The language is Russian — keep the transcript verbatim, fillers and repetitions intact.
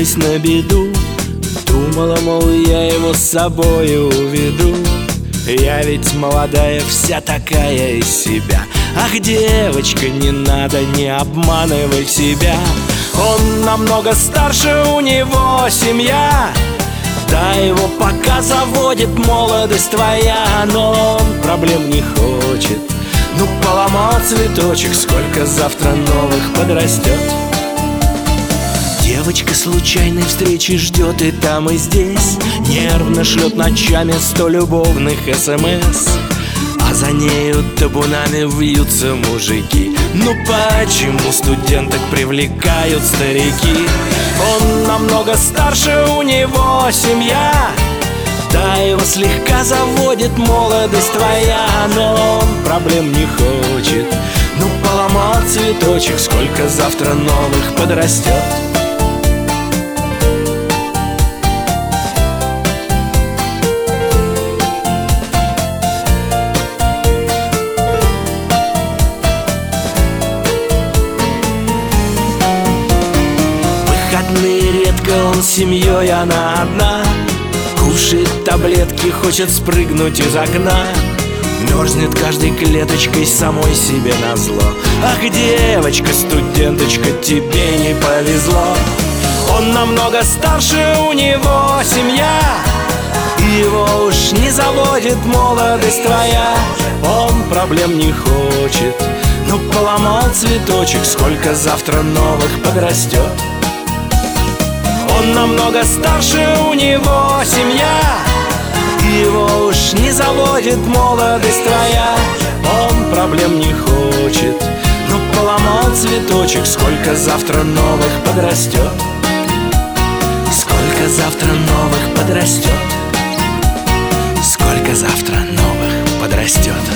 решилась на беду. Думала, мол, я его с собой уведу. Я ведь молодая, вся такая из себя. Ах, девочка, не надо, не обманывай себя. Он намного старше, у него семья. Да, его пока заводит молодость твоя, но он проблем не хочет. Ну, поломал цветочек, сколько завтра новых подрастет. Девочка случайной встречи ждет и там, и здесь. Нервно шлет ночами сто любовных смс. А за нею табунами вьются мужики. Ну почему студенток привлекают старики? Он намного старше, у него семья. Да, его слегка заводит молодость твоя, но он проблем не хочет. Ну поломал цветочек, сколько завтра новых подрастет. Редко он с семьей, она одна. Кушает таблетки, хочет спрыгнуть из окна. Мерзнет каждой клеточкой самой себе назло. Ах, девочка, студенточка, тебе не повезло. Он намного старше, у него семья. И его уж не заводит молодость твоя. Он проблем не хочет. Ну поломал цветочек, сколько завтра новых подрастет. Он намного старше, у него семья. И его уж не заводит молодость твоя. Он проблем не хочет. Ну поломал цветочек, сколько завтра новых подрастет. Сколько завтра новых подрастет. Сколько завтра новых подрастет.